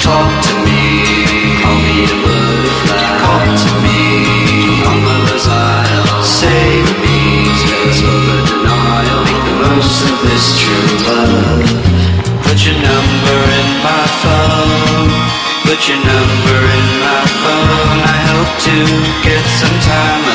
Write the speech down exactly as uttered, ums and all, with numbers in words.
talk to me. Call me a butterfly. Talk to me on Lover's Isle. Save me, just over denial. Make the most of this true love. Put your number in my phone. Put your number in my phone. I hope to get some time